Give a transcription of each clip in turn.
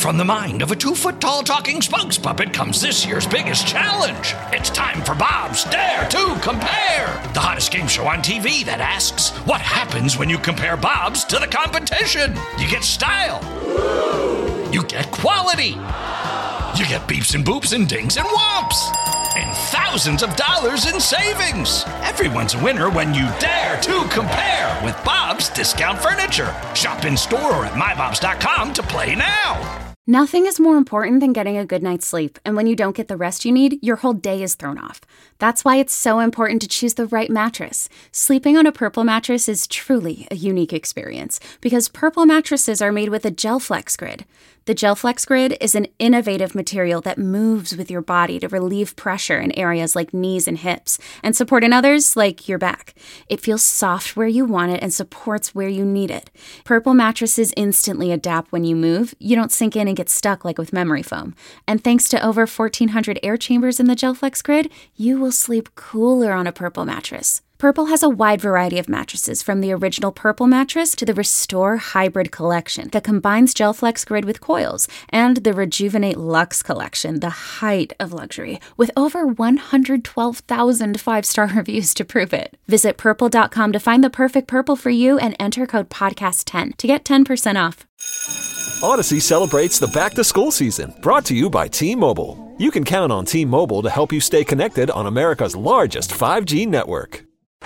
from the mind of a 2-foot-tall talking spokes puppet comes this year's biggest challenge. It's time for Bob's Dare to Compare, the hottest game show on TV that asks, what happens when you compare Bobs to the competition? You get style. You get quality. You get beeps and boops and dings and whomps. And thousands of dollars in savings. Everyone's a winner when you dare to compare with Bob's Discount Furniture. Shop in store or at mybobs.com to play now. Nothing is more important than getting a good night's sleep, and when you don't get the rest you need, your whole day is thrown off. That's why it's so important to choose the right mattress. Sleeping on a Purple mattress is truly a unique experience, because Purple mattresses are made with a GelFlex Grid. The GelFlex Grid is an innovative material that moves with your body to relieve pressure in areas like knees and hips, and support in others like your back. It feels soft where you want it and supports where you need it. Purple mattresses instantly adapt when you move. You don't sink in and get stuck like with memory foam. And thanks to over 1,400 air chambers in the GelFlex Grid, you will sleep cooler on a Purple mattress. Purple has a wide variety of mattresses, from the original Purple mattress to the Restore Hybrid collection that combines GelFlex Grid with coils, and the Rejuvenate Luxe collection, the height of luxury, with over 112,000 5-star reviews to prove it. Visit Purple.com to find the perfect Purple for you and enter code PODCAST10 to get 10% off. Odyssey celebrates the back-to-school season, brought to you by T-Mobile. You can count on T-Mobile to help you stay connected on America's largest 5G network.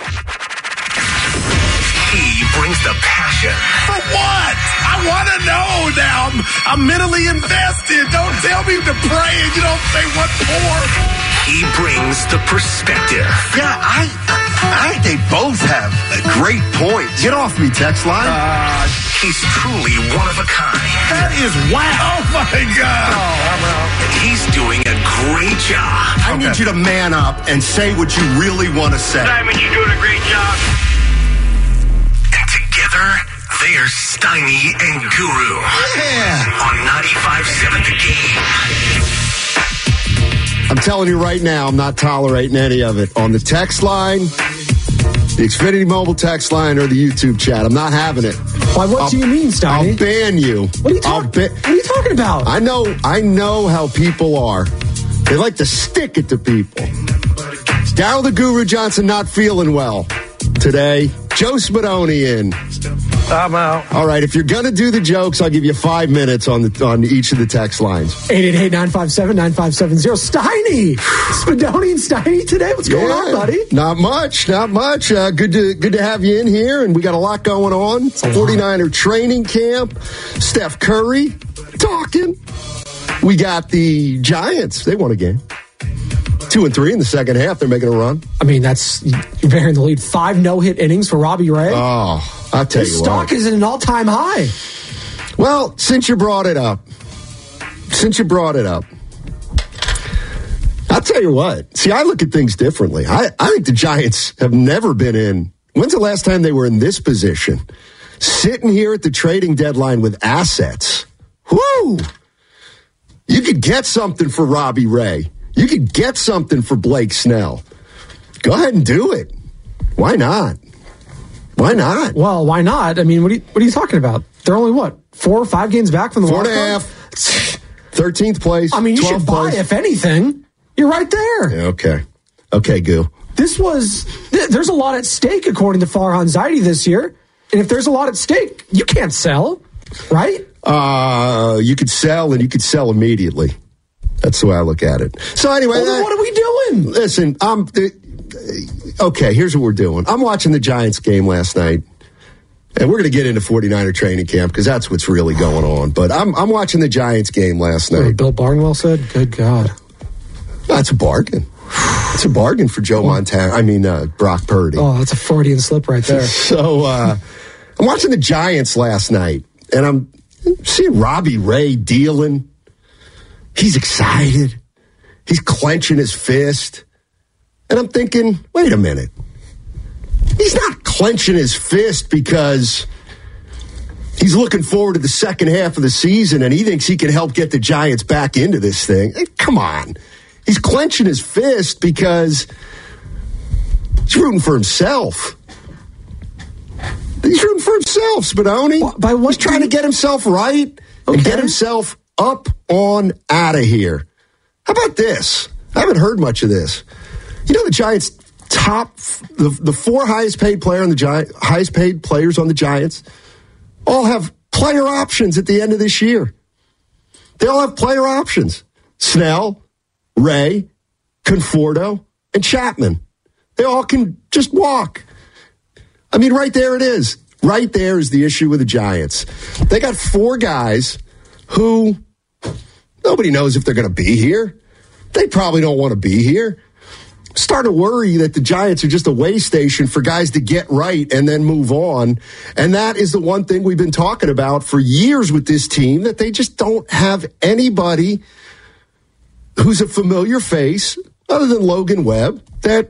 He brings the passion. For what? I want to know now. I'm mentally invested. Don't tell me to pray and you don't say what for. He brings the perspective. Yeah, I think they both have a great point. Get off me, text line. He's truly one of a kind. That is wow. Oh, my God. And he's doing a great job. I need you to man up and say what you really want to say. Simon, you're doing a great job. And together, they're Steiny and Guru. Yeah. On 95.7 The Game. I'm telling you right now, I'm not tolerating any of it. On the text line, the Xfinity Mobile text line, or the YouTube chat. I'm not having it. Why? What do you mean, Steiny? I'll ban you. What are you talking about? I know how people are. They like to stick it to people. It's Daryl the Guru Johnson not feeling well today. Joe Spadoni in. I'm out. All right, if you're going to do the jokes, I'll give you 5 minutes on each of the text lines. 888-957-9570. Steiny! Spadoni and Steiny today? What's going on, buddy? Not much. Good to have you in here, and we got a lot going on. 49er training camp. Steph Curry talking. We got the Giants. They won a game. 2-3 in the second half. They're making a run. I mean, you're bearing the lead. 5 no-hit innings for Robbie Ray. Oh, I'll tell you what. His stock is at an all-time high. Well, since you brought it up, I'll tell you what. See, I look at things differently. I think the Giants have never been in. When's the last time they were in this position? Sitting here at the trading deadline with assets. Whoo! You could get something for Robbie Ray. You could get something for Blake Snell. Go ahead and do it. Why not? Well, why not? I mean, what are you talking about? They're only, 4 or 5 games back from the 4.5. 13th place. I mean, you should buy, if anything. You're right there. Yeah, okay, Goo. There's a lot at stake, according to Farhan Zaidi this year. And if there's a lot at stake, you can't sell, right? You could sell, and you could sell immediately. That's the way I look at it. So anyway, well, then what are we doing? Listen, okay, here's what we're doing. I'm watching the Giants game last night, and we're going to get into 49er training camp because that's what's really going on. But I'm watching the Giants game last night. What Bill Barnwell said? Good God. That's a bargain. It's a bargain for Joe Montana. I mean, Brock Purdy. Oh, that's a Freudian slip right there. So I'm watching the Giants last night, and I'm seeing Robbie Ray dealing. He's excited. He's clenching his fist. And I'm thinking, wait a minute. He's not clenching his fist because he's looking forward to the second half of the season and he thinks he can help get the Giants back into this thing. Hey, come on. He's clenching his fist because he's rooting for himself. He's rooting for himself, Spadoni. By what? He's trying to get himself right and get himself up on out of here. How about this? I haven't heard much of this. You know, the Giants the four highest paid players on the Giants all have player options at the end of this year. They all have player options. Snell, Ray, Conforto, and Chapman. They all can just walk. I mean, right there it is. Right there is the issue with the Giants. They got four guys who nobody knows if they're going to be here. They probably don't want to be here. Starting to worry that the Giants are just a way station for guys to get right and then move on. And that is the one thing we've been talking about for years with this team, that they just don't have anybody who's a familiar face other than Logan Webb that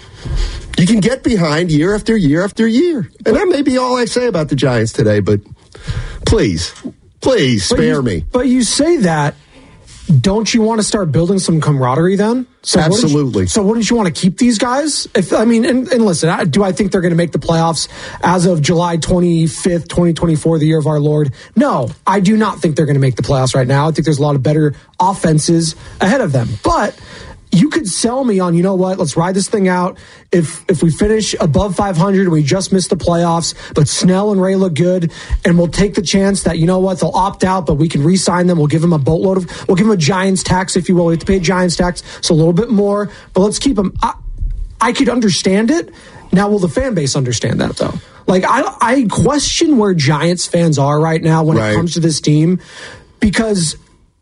you can get behind year after year after year. And that may be all I say about the Giants today, but please spare me. But you say that, don't you want to start building some camaraderie then? So absolutely. Wouldn't you want to keep these guys? And listen, do I think they're going to make the playoffs as of July 25th, 2024, the year of our Lord? No, I do not think they're going to make the playoffs right now. I think there's a lot of better offenses ahead of them. But you could sell me on, you know what, let's ride this thing out. If we finish above 500 and we just miss the playoffs, but Snell and Ray look good, and we'll take the chance that, you know what, they'll opt out, but we can re-sign them. We'll give them a boatload of, we'll give them a Giants tax, if you will. We have to pay a Giants tax, so a little bit more, but let's keep them. I could understand it. Now, will the fan base understand that, though? Like, I question where Giants fans are right now when it comes to this team, because,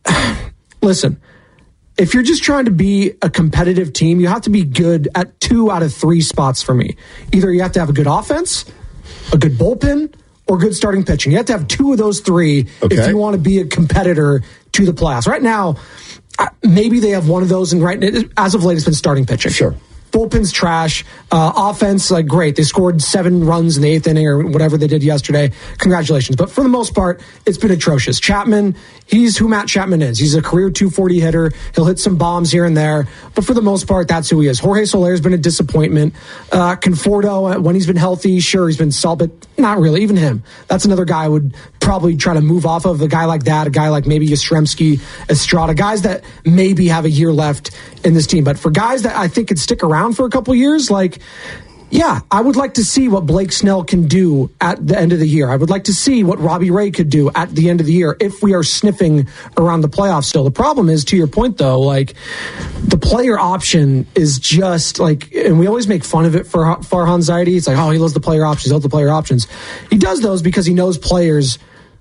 listen, if you're just trying to be a competitive team, you have to be good at 2 out of 3 spots for me. Either you have to have a good offense, a good bullpen, or good starting pitching. You have to have 2 of those 3 if you want to be a competitor to the playoffs. Right now, maybe they have one of those, and as of late, it's been starting pitching. Sure. Bullpen's trash. Offense, like, great. They scored 7 runs in the 8th inning or whatever they did yesterday. Congratulations. But for the most part, it's been atrocious. Chapman, he's who Matt Chapman is. He's a career 240 hitter. He'll hit some bombs here and there. But for the most part, that's who he is. Jorge Soler's been a disappointment. Conforto, when he's been healthy, sure, he's been solid, but not really. Even him. That's another guy I would probably try to move off of. A guy like that, a guy like maybe Yastrzemski, Estrada, guys that maybe have a year left in this team. But for guys that I think could stick around for a couple years, like, yeah, I would like to see what Blake Snell can do at the end of the year. I would like to see what Robbie Ray could do at the end of the year if we are sniffing around the playoffs still. The problem is, to your point, though, like, the player option is just like, and we always make fun of it for Farhan Zaidi. It's like, oh, he loves the player options. He loves the player options. He does those because he knows players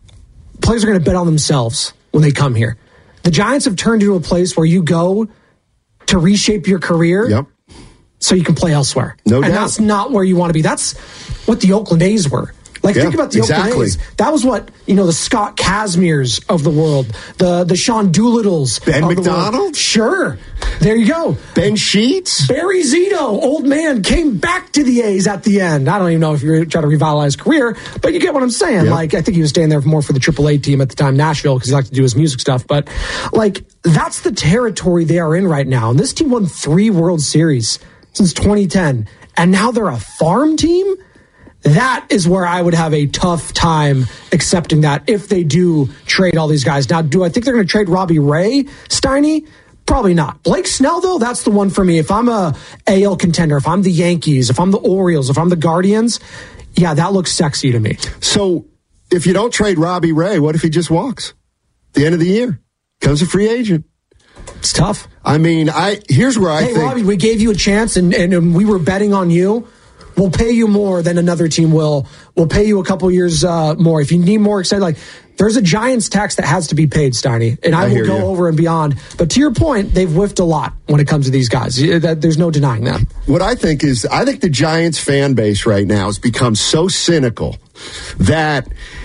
are going to bet on themselves when they come here. The Giants have turned into a place where you go to reshape your career so you can play elsewhere. No doubt. And that's not where you want to be. That's what the Oakland A's were. Like, think about the Oakland A's. That was what, the Scott Kazmirs of the world, the Sean Doolittles Ben of McDonald? The world. Sure. There you go. Ben Sheets? Barry Zito, old man, came back to the A's at the end. I don't even know if you're trying to revitalize his career, but you get what I'm saying. Yep. Like, I think he was staying there more for the AAA team at the time, Nashville, because he liked to do his music stuff. But, like, that's the territory they are in right now. And this team won 3 World Series since 2010. And now they're a farm team? That is where I would have a tough time accepting that if they do trade all these guys. Now, do I think they're going to trade Robbie Ray, Steiny? Probably not. Blake Snell, though, that's the one for me. If I'm a AL contender, if I'm the Yankees, if I'm the Orioles, if I'm the Guardians, yeah, that looks sexy to me. So if you don't trade Robbie Ray, what if he just walks at the end of the year? Becomes a free agent. It's tough. I mean, here's where I think... Hey, Robbie, we gave you a chance, and we were betting on you. We'll pay you more than another team will. We'll pay you a couple years more. If you need more excited, like, there's a Giants tax that has to be paid, Steiny, and I will go over and beyond. But to your point, they've whiffed a lot when it comes to these guys. There's no denying that. What I think is, I think the Giants fan base right now has become so cynical that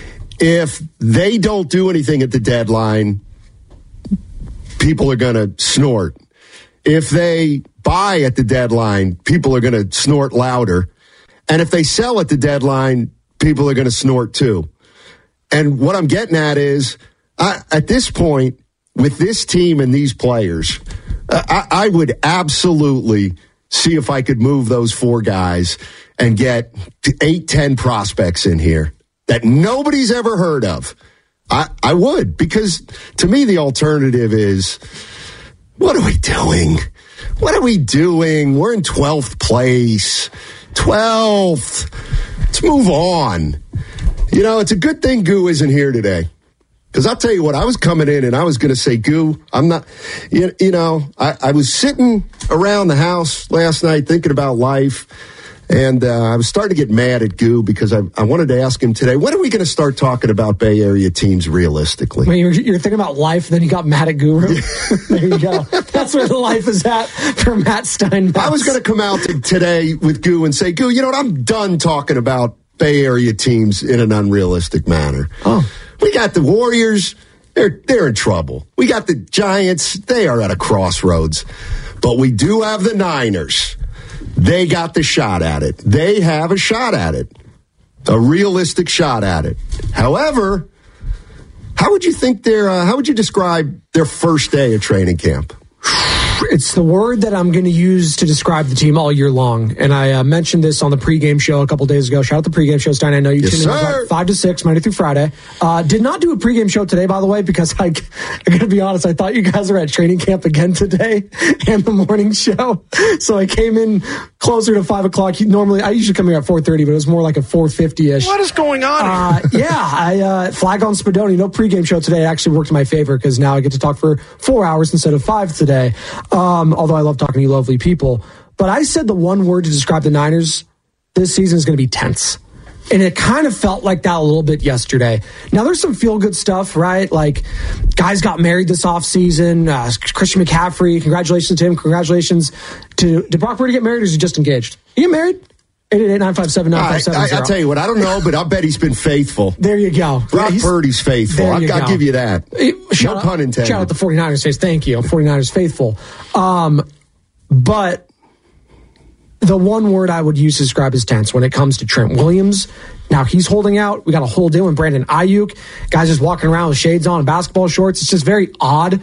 if they don't do anything at the deadline, people are going to snort. If they buy at the deadline, people are going to snort louder. And if they sell at the deadline, people are going to snort too. And what I'm getting at is, at this point, with this team and these players, I would absolutely see if I could move those 4 guys and get 8-10 prospects in here that nobody's ever heard of. I would, because to me the alternative is, what are we doing? What are we doing? We're in 12th place. 12th. Let's move on. You know, it's a good thing Goo isn't here today. Because I'll tell you what, I was coming in and I was going to say, Goo, I'm not, I was sitting around the house last night thinking about life. And I was starting to get mad at Goo because I wanted to ask him today, when are we going to start talking about Bay Area teams realistically? When you're thinking about life, then you got mad at Guru. There you go. That's where the life is at for Matt Steinmetz. I was going to come out today with Goo and say, Goo, you know what? I'm done talking about Bay Area teams in an unrealistic manner. Oh. We got the Warriors. They're in trouble. We got the Giants. They are at a crossroads. But we do have the Niners. They got the shot at it. They have a shot at it. A realistic shot at it. However, how would you describe their first day of training camp? It's the word that I'm going to use to describe the team all year long. And I mentioned this on the pregame show a couple days ago. Shout out the pregame show, Stein. I know you tune in about 5 to 6, Monday through Friday. Did not do a pregame show today, by the way, because I got to be honest, I thought you guys were at training camp again today and the morning show. So I came in closer to 5 o'clock. Normally, I usually come here at 4:30, but it was more like a 4:50-ish. What is going on here? I flag on Spadoni. No pregame show today. It actually worked in my favor because now I get to talk for 4 hours instead of 5 today. Although I love talking to you lovely people. But I said the one word to describe the Niners this season is going to be tense. And it kind of felt like that a little bit yesterday. Now, there's some feel-good stuff, right? Like, guys got married this offseason. Christian McCaffrey, congratulations to him. Congratulations to... Did Brock Purdy get married or is he just engaged? He get married? 888-957-9570. I'll tell you what, I don't know, but I'll bet he's been faithful. There you go. Brock Purdy's faithful. I'll give you that. No pun intended. Shout out the 49ers face. Thank you. 49ers faithful. But the one word I would use to describe is tense when it comes to Trent Williams. Now he's holding out. We got a whole deal with Brandon Ayuk. Guys just walking around with shades on and basketball shorts. It's just very odd.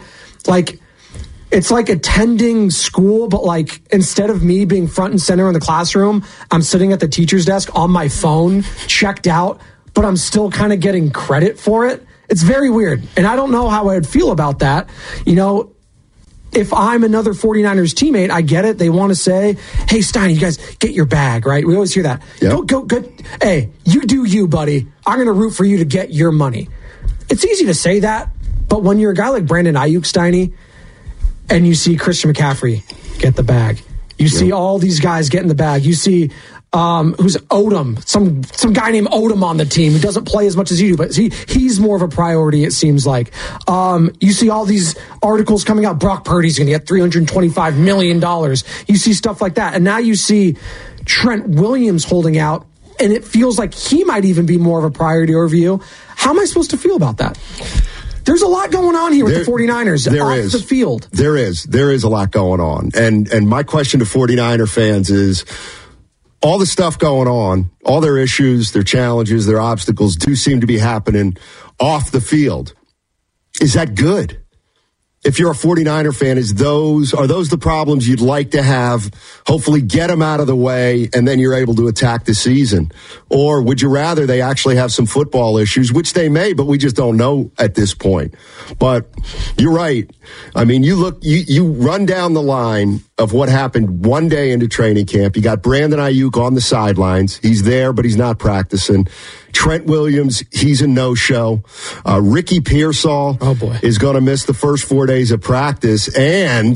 It's like attending school, but like instead of me being front and center in the classroom, I'm sitting at the teacher's desk on my phone, checked out, but I'm still kind of getting credit for it. It's very weird. And I don't know how I would feel about that. You know, if I'm another 49ers teammate, I get it. They want to say, hey, Stein, you guys get your bag, right? We always hear that. Yep. Go. Hey, you do you, buddy. I'm going to root for you to get your money. It's easy to say that, but when you're a guy like Brandon Ayuk, Steiny, and you see Christian McCaffrey get the bag. You see all these guys getting the bag. You see who's Odom, some guy named Odom on the team who doesn't play as much as you do, but he's more of a priority, it seems like. You see all these articles coming out. Brock Purdy's going to get $325 million. You see stuff like that. And now you see Trent Williams holding out, and it feels like he might even be more of a priority over you. How am I supposed to feel about that? There's a lot going on here with the 49ers off the field. There is a lot going on. And my question to 49er fans is, all the stuff going on, all their issues, their challenges, their obstacles do seem to be happening off the field. Is that good? If you're a 49er fan, are those the problems you'd like to have? Hopefully get them out of the way, and then you're able to attack the season. Or would you rather they actually have some football issues, which they may, but we just don't know at this point. But you're right. I mean, you run down the line of what happened one day into training camp. You got Brandon Ayuk on the sidelines. He's there, but he's not practicing. Trent Williams, he's a no-show. Ricky Pearsall is going to miss the first 4 days of practice. And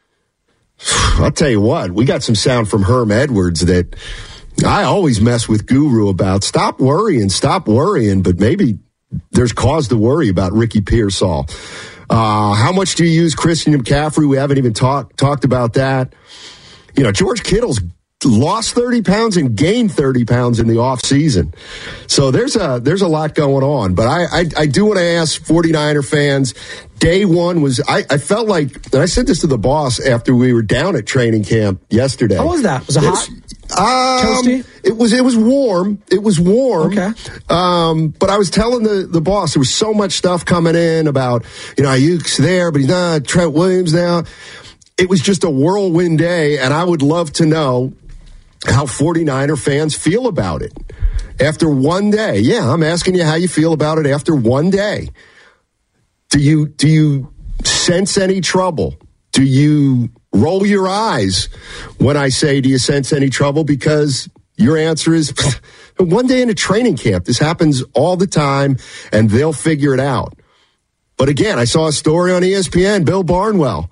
I'll tell you what, we got some sound from Herm Edwards that I always mess with Guru about. Stop worrying, but maybe there's cause to worry about Ricky Pearsall. How much do you use Christian McCaffrey? We haven't even talked about that. You know, George Kittle's lost 30 pounds and gained 30 pounds in the offseason. So there's a lot going on. But I do want to ask 49er fans, day one was, I felt like, and I said this to the boss after we were down at training camp yesterday. How was that? Was it hot? Toasty? It was warm. It was warm. Okay. But I was telling the boss, there was so much stuff coming in about, Ayuk's there, but he's not. Trent Williams now. It was just a whirlwind day, and I would love to know how 49er fans feel about it. After one day, yeah, I'm asking you how you feel about it after one day. Do you sense any trouble? Do you roll your eyes when I say, do you sense any trouble? Because your answer is, one day in a training camp. This happens all the time, and they'll figure it out. But again, I saw a story on ESPN, Bill Barnwell.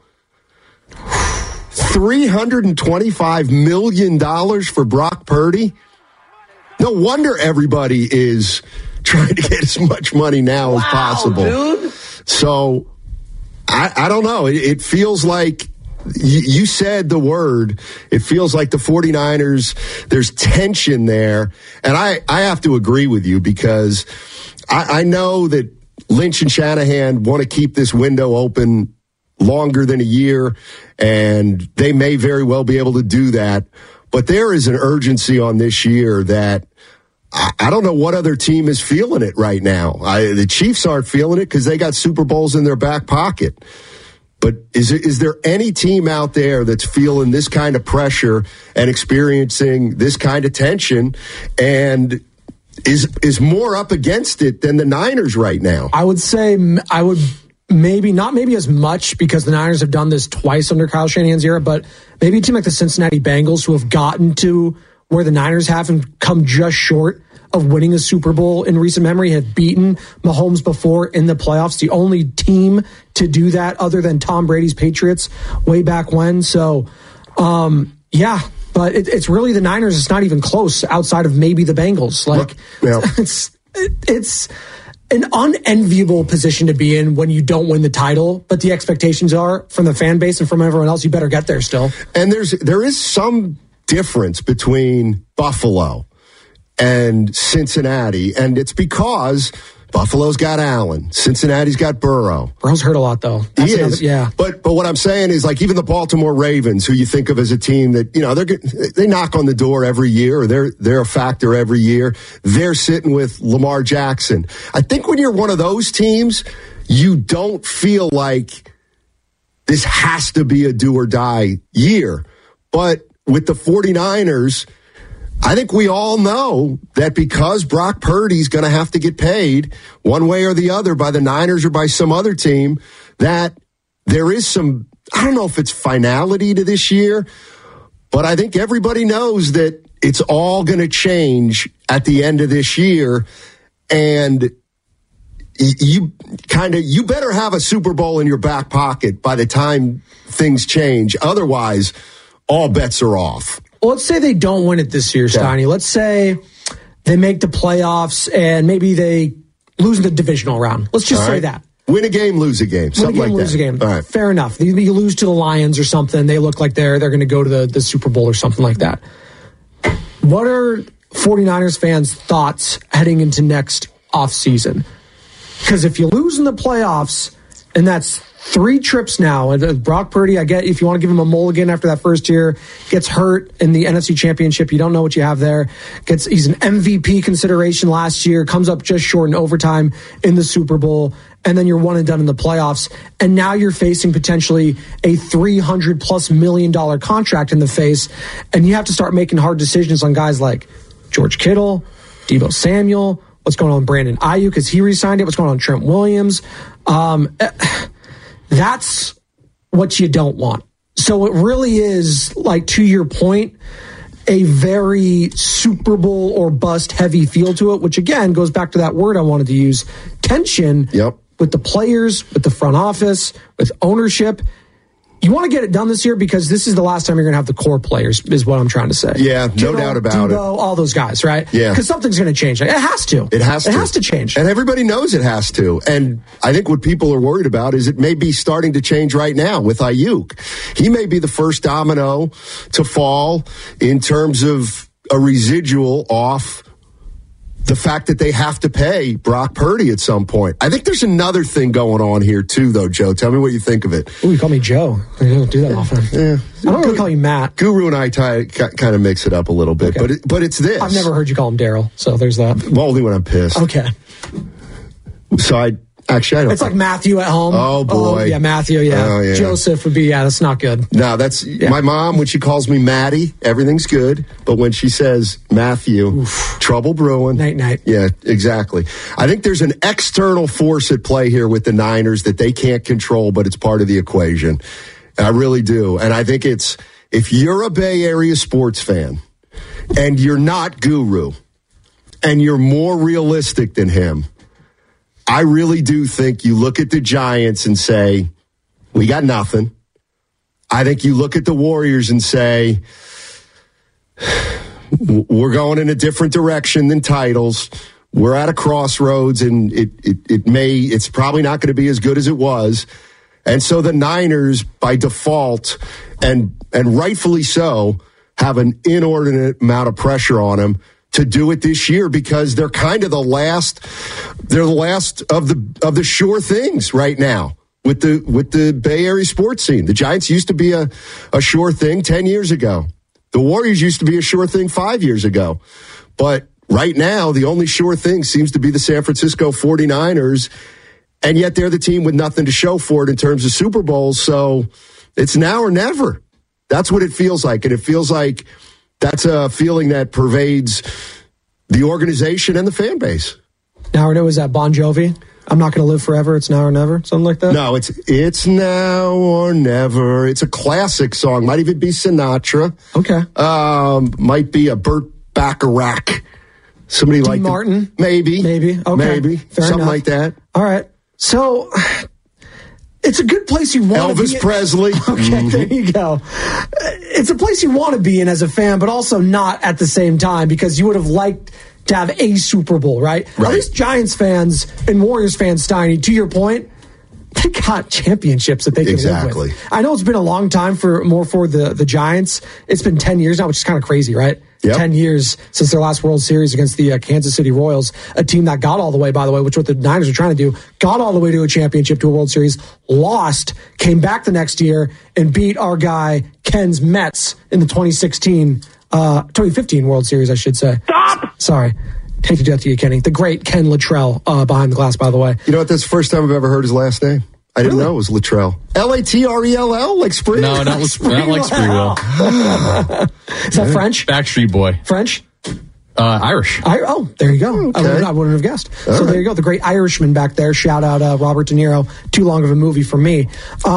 $325 million for Brock Purdy? No wonder everybody is trying to get as much money now as possible. Dude. So, I don't know. It feels like, you said the word, it feels like the 49ers, there's tension there. And I have to agree with you, because I know that Lynch and Shanahan want to keep this window open longer than a year, and they may very well be able to do that. But there is an urgency on this year that I don't know what other team is feeling it right now. The Chiefs aren't feeling it because they got Super Bowls in their back pocket. But is there any team out there that's feeling this kind of pressure and experiencing this kind of tension and is more up against it than the Niners right now? I would say not maybe as much, because the Niners have done this twice under Kyle Shanahan's era, but maybe a team like the Cincinnati Bengals, who have gotten to where the Niners have and come just short of winning a Super Bowl in recent memory, have beaten Mahomes before in the playoffs. The only team to do that other than Tom Brady's Patriots way back when. So, yeah, but it's really the Niners. It's not even close outside of maybe the Bengals. Like, yeah. It's an unenviable position to be in when you don't win the title, but the expectations are from the fan base and from everyone else, you better get there still. And there is some difference between Buffalo and Cincinnati, and it's because Buffalo's got Allen, Cincinnati's got Burrow. Burrow's hurt a lot, though. He is, yeah. But what I'm saying is, like, even the Baltimore Ravens, who you think of as a team that, you know, they knock on the door every year, or they're a factor every year. They're sitting with Lamar Jackson. I think when you're one of those teams, you don't feel like this has to be a do or die year. But with the 49ers, I think we all know that because Brock Purdy's going to have to get paid one way or the other by the Niners or by some other team, that there is some, I don't know if it's finality to this year, but I think everybody knows that it's all going to change at the end of this year. And you better have a Super Bowl in your back pocket by the time things change. Otherwise, all bets are off. Well, let's say they don't win it this year, Steiny. Yeah. Let's say they make the playoffs and maybe they lose in the divisional round. Let's just say that. Win a game, lose a game. Something like that. Lose a game. All right. Fair enough. You lose to the Lions or something. They look like they're going to go to the Super Bowl or something like that. What are 49ers fans' thoughts heading into next offseason? Because if you lose in the playoffs, and that's 3 trips now. And Brock Purdy, I get if you want to give him a mulligan after that first year, gets hurt in the NFC Championship. You don't know what you have there. He's an MVP consideration last year, comes up just short in overtime in the Super Bowl, and then you're one and done in the playoffs. And now you're facing potentially a $300+ million contract in the face, and you have to start making hard decisions on guys like George Kittle, Deebo Samuel. What's going on with Brandon Ayuk? Has he re-signed it? What's going on with Trent Williams? That's what you don't want. So it really is, like, to your point, a very Super Bowl or bust heavy feel to it, which again goes back to that word I wanted to use, tension. Yep. With the players, with the front office, with ownership. You want to get it done this year because this is the last time you're going to have the core players, is what I'm trying to say. Yeah, no doubt about it. All those guys, right? Yeah. Because something's going to change. It has to. It has to change. And everybody knows it has to. And I think what people are worried about is it may be starting to change right now with Ayuk. He may be the first domino to fall in terms of a residual off the fact that they have to pay Brock Purdy at some point. I think there's another thing going on here, too, though, Joe. Tell me what you think of it. Ooh, you call me Joe. I don't do that often. Yeah. I don't really call you Matt. Guru and I kind of mix it up a little bit, okay. but it's this. I've never heard you call him Daryl, so there's that. Well, only when I'm pissed. Okay. So Actually, I don't. It's like Matthew at home. Oh, boy. Yeah, Matthew, yeah. Oh, yeah. Joseph would be, that's not good. No, that's my mom. When she calls me Maddie, everything's good. But when she says Matthew, trouble brewing. Night. Yeah, exactly. I think there's an external force at play here with the Niners that they can't control, but it's part of the equation. I really do. And I think it's, if you're a Bay Area sports fan and you're not Guru and you're more realistic than him, I really do think you look at the Giants and say, we got nothing. I think you look at the Warriors and say, we're going in a different direction than titles. We're at a crossroads, and it's probably not going to be as good as it was. And so the Niners, by default, and rightfully so, have an inordinate amount of pressure on them to do it this year, because they're kind of the last of the sure things right now with the Bay Area sports scene. The Giants used to be a sure thing 10 years ago. The Warriors used to be a sure thing 5 years ago. But right now, the only sure thing seems to be the San Francisco 49ers, and yet they're the team with nothing to show for it in terms of Super Bowls. So it's now or never. That's what it feels like, and it feels like that's a feeling that pervades the organization and the fan base. Now or never, is that Bon Jovi? I'm not going to live forever. It's now or never. Something like that? No, it's now or never. It's a classic song. Might even be Sinatra. Okay. Might be a Burt Bacharach. Somebody Dean like Martin. Maybe. Okay. Maybe. Fair Something enough. like that. All right. So it's a good place you want to be. Elvis Presley. Okay, there you go. It's a place you want to be in as a fan, but also not at the same time, because you would have liked to have a Super Bowl, right? At least Giants fans and Warriors fans, Steiny, to your point, they got championships that they can live with. I know it's been a long time for the Giants. It's been 10 years now, which is kind of crazy, right? Yep. 10 years since their last World Series against the Kansas City Royals, a team that got all the way, by the way, which what the Niners are trying to do, got all the way to a championship, to a World Series, lost, came back the next year, and beat our guy Ken's Mets in the 2015 World Series, I should say. Stop! Sorry. Take to death to you, Kenny. The great Ken Luttrell behind the glass, by the way. You know what? That's the first time I've ever heard his last name. I didn't know it was Luttrell. Latrell, like Spree? No, not like Spreewell. Is that French? Backstreet Boy. French? Irish. There you go. Okay. I wouldn't have guessed. There you go. The great Irishman back there. Shout out Robert De Niro. Too long of a movie for me.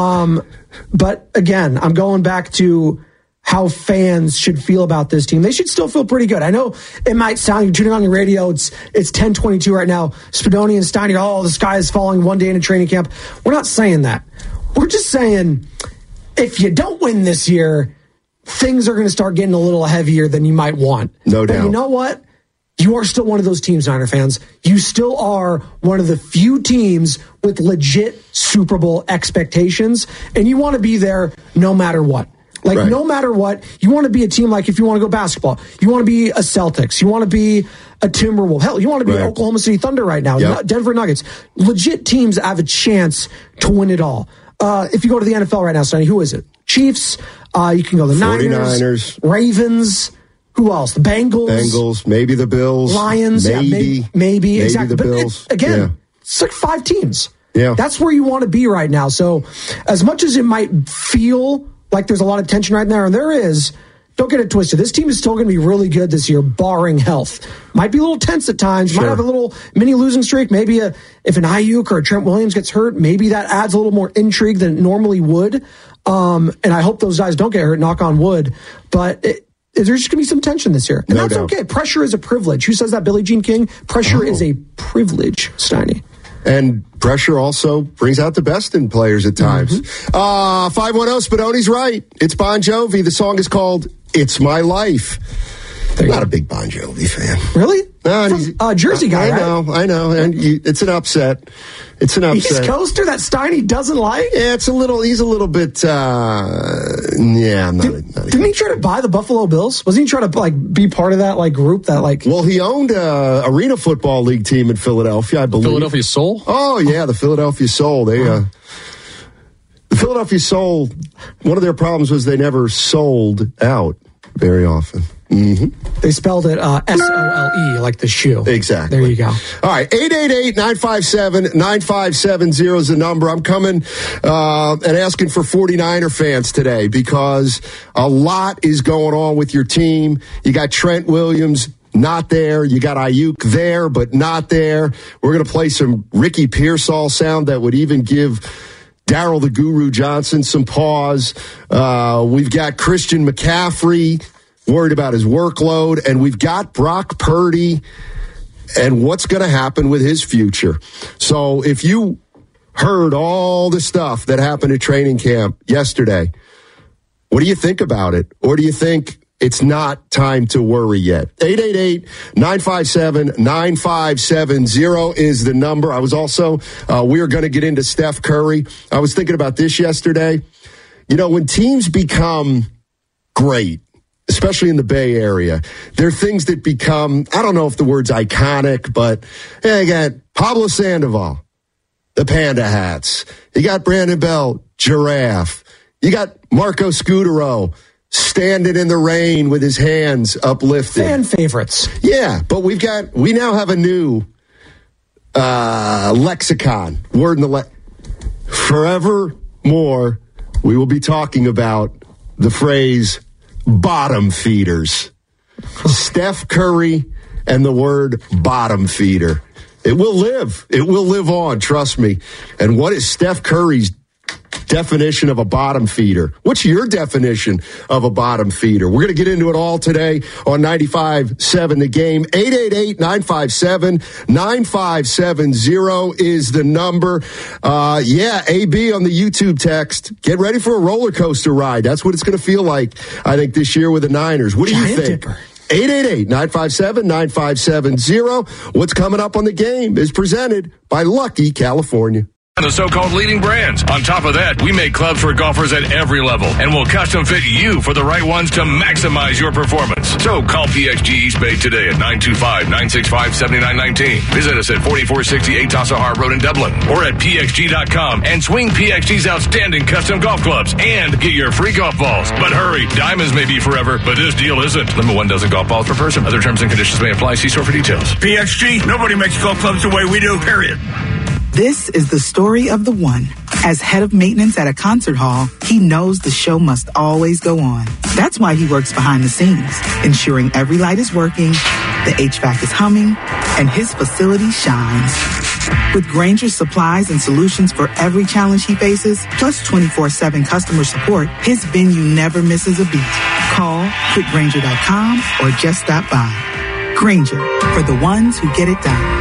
But again, I'm going back to how fans should feel about this team. They should still feel pretty good. I know it might sound, you're tuning on your radio, it's 10:22 right now. Spadoni and Steiny, the sky is falling one day in a training camp. We're not saying that. We're just saying, if you don't win this year, things are going to start getting a little heavier than you might want. No doubt. But you know what? You are still one of those teams, Niner fans. You still are one of the few teams with legit Super Bowl expectations, and you want to be there no matter what. No matter what, you want to be a team, like if you want to go basketball, you want to be a Celtics, you want to be a Timberwolves. Hell, you want to be Oklahoma City Thunder right now, Denver Nuggets. Legit teams have a chance to win it all. If you go to the NFL right now, Sonny, who is it? Chiefs. You can go the 49ers. Ravens. Who else? The Bengals. Maybe the Bills. Lions. Maybe exactly. The Bills. Again, it's like 5 teams. Yeah. That's where you want to be right now. So as much as it might feel like there's a lot of tension right now, and there is, don't get it twisted. This team is still going to be really good this year, barring health. Might be a little tense at times. Might have a little mini losing streak. Maybe if an Ayuk or a Trent Williams gets hurt, maybe that adds a little more intrigue than it normally would. And I hope those guys don't get hurt, knock on wood. But there's just going to be some tension this year. And that's okay. Pressure is a privilege. Who says that? Billie Jean King? Pressure is a privilege, Steiny. And pressure also brings out the best in players at times. 510, Spadoni's right. It's Bon Jovi. The song is called It's My Life. Not a big Bon Jovi fan. Really? No, Jersey guy, I know. And it's an upset. It's an upset. East Coaster that Steiny doesn't like? Yeah, he's a little bit, Didn't he try to buy the Buffalo Bills? Wasn't he trying to be part of that group that Well, he owned a Arena Football League team in Philadelphia, I believe. Philadelphia Soul? Oh, yeah, the Philadelphia Soul. The Philadelphia Soul, one of their problems was they never sold out very often. They spelled it SOLE, like the shoe. Exactly. There you go. All right, 888-957-9570 is the number. I'm coming and asking for 49er fans today because a lot is going on with your team. You got Trent Williams not there. You got Ayuk there, but not there. We're going to play some Ricky Pearsall sound that would even give Daryl the Guru Johnson some pause. We've got Christian McCaffrey worried about his workload, and we've got Brock Purdy and what's going to happen with his future. So if you heard all the stuff that happened at training camp yesterday, what do you think about it? Or do you think it's not time to worry yet? 888-957-9570 is the number. I was also, we are going to get into Steph Curry. I was thinking about this yesterday. You know, when teams become great, especially in the Bay Area, there are things that become, I don't know if the word's iconic, but again, Pablo Sandoval, the Panda hats. You got Brandon Bell, giraffe. You got Marco Scudero standing in the rain with his hands uplifted. Fan favorites. Yeah, but we now have a new lexicon. Word in the forevermore, we will be talking about the phrase bottom feeders. Steph Curry and the word bottom feeder. It will live. It will live on, trust me. And what is Steph Curry's definition of a bottom feeder? What's your definition of a bottom feeder? We're going to get into it all today on 95.7 The Game. 888-957-9570 is the number. AB on the YouTube text. Get ready for a roller coaster ride. That's what it's going to feel like, I think, this year with the Niners. What do you think? 888-957-9570. What's coming up on The Game is presented by Lucky California. The so-called leading brands. On top of that, we make clubs for golfers at every level, and we'll custom fit you for the right ones to maximize your performance. So call PXG East Bay today at 925-965-7919. Visit us at 4468 Tassahar Road in Dublin, or at pxg.com and swing PXG's outstanding custom golf clubs and get your free golf balls. But hurry, diamonds may be forever, but this deal isn't. Limit 1 dozen golf balls per person. Other terms and conditions may apply. See store for details. PXG, nobody makes golf clubs the way we do, period. This is the story of the one. As head of maintenance at a concert hall, he knows the show must always go on. That's why he works behind the scenes, ensuring every light is working, the HVAC is humming, and his facility shines. With Grainger's supplies and solutions for every challenge he faces, plus 24/7 customer support, his venue never misses a beat. Call quickgrainger.com or just stop by. Grainger, for the ones who get it done.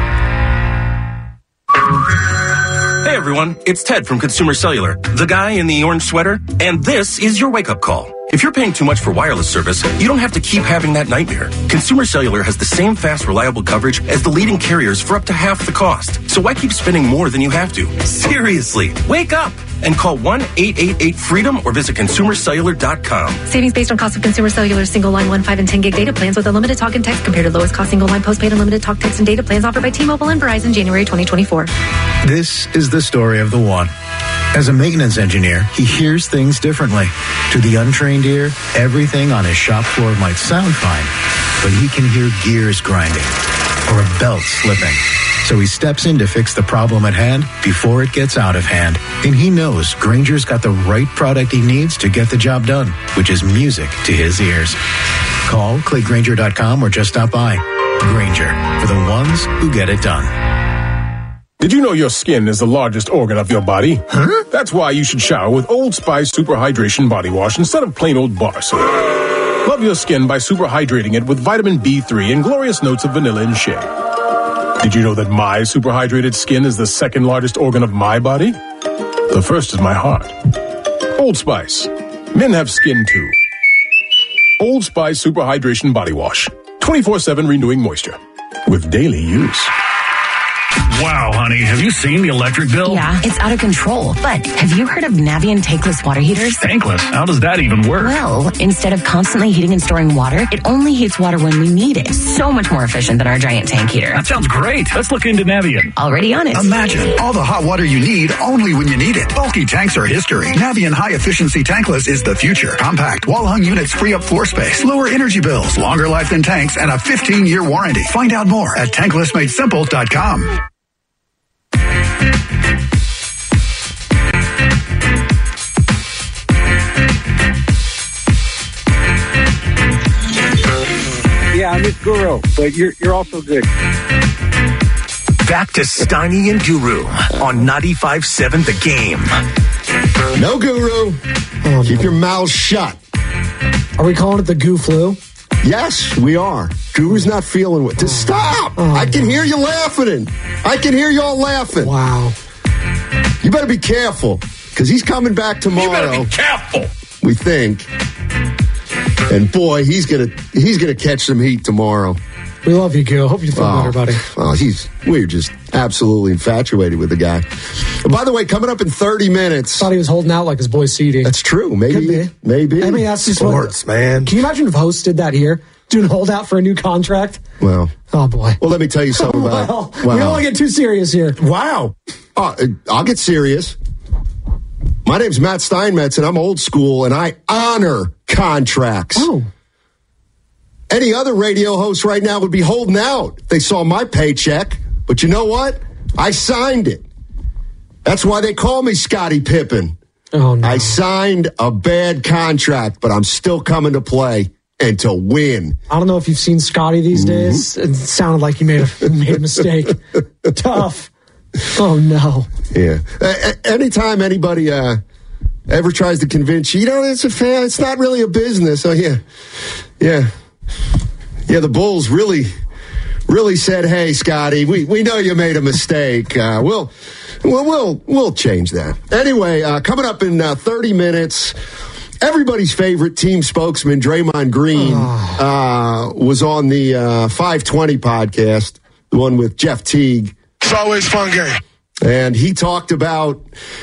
Hey everyone, it's Ted from Consumer Cellular, the guy in the orange sweater, and this is your wake-up call. If you're paying too much for wireless service, you don't have to keep having that nightmare. Consumer Cellular has the same fast, reliable coverage as the leading carriers for up to half the cost. So why keep spending more than you have to? Seriously, wake up and call 1-888-FREEDOM or visit consumercellular.com. Savings based on cost of Consumer Cellular single line 1, 5, and 10 gig data plans with unlimited talk and text compared to lowest cost single line postpaid unlimited talk, text, and data plans offered by T-Mobile and Verizon January 2024. This is the story of the one. As a maintenance engineer, he hears things differently. To the untrained ear, everything on his shop floor might sound fine, but he can hear gears grinding or a belt slipping. So he steps in to fix the problem at hand before it gets out of hand. And he knows Grainger's got the right product he needs to get the job done, which is music to his ears. Call, click Grainger.com, or just stop by. Grainger, for the ones who get it done. Did you know your skin is the largest organ of your body? Huh? That's why you should shower with Old Spice Super Hydration Body Wash instead of plain old bar soap. Love your skin by super hydrating it with vitamin B3 and glorious notes of vanilla and shea. Did you know that my super hydrated skin is the second largest organ of my body? The first is my heart. Old Spice. Men have skin too. Old Spice Super Hydration Body Wash. 24/7 renewing moisture. With daily use. Wow, honey, have you seen the electric bill? Yeah, it's out of control. But have you heard of Navien tankless water heaters? Tankless? How does that even work? Well, instead of constantly heating and storing water, it only heats water when we need it. So much more efficient than our giant tank heater. That sounds great. Let's look into Navien. Already on it. Imagine all the hot water you need only when you need it. Bulky tanks are history. Navien High Efficiency Tankless is the future. Compact, wall-hung units free up floor space, lower energy bills, longer life than tanks, and a 15-year warranty. Find out more at tanklessmadesimple.com. Yeah, I'm just Guru, but you're also good. Back to Steiny and Guru on 95.7 The Game. No Guru. Keep your mouth shut. Are we calling it the Goo Flu? Yes, we are. Guru's not feeling it. Just stop. I can hear you laughing. I can hear y'all laughing. Wow. You better be careful, because he's coming back tomorrow. You better be careful. We think. And boy, he's gonna catch some heat tomorrow. We love you, Gil. Hope you feel better, buddy. We're just absolutely infatuated with the guy. By the way, coming up in 30 minutes. Thought he was holding out like his boy CD. That's true. Maybe. I mean, that's just sports, man. Can you imagine if Host did that here? Doing holdout for a new contract? Well. Oh, boy. Well, let me tell you something about it. We don't want to get too serious here. Wow. I'll get serious. My name's Matt Steinmetz, and I'm old school, and I honor contracts. Oh. Any other radio host right now would be holding out if they saw my paycheck. But you know what? I signed it. That's why they call me Scottie Pippen. Oh, no. I signed a bad contract, but I'm still coming to play and to win. I don't know if you've seen Scottie these days. It sounded like he made a mistake. Tough. Oh, no. Yeah. Anytime anybody ever tries to convince you, it's not really a business. Oh, yeah. Yeah. Yeah, the Bulls really said, "Hey, Scottie, we know you made a mistake. We'll change that." Anyway, coming up in 30 minutes, everybody's favorite team spokesman, Draymond Green, was on the 520 podcast, the one with Jeff Teague. It's always a fun game. And he talked a lot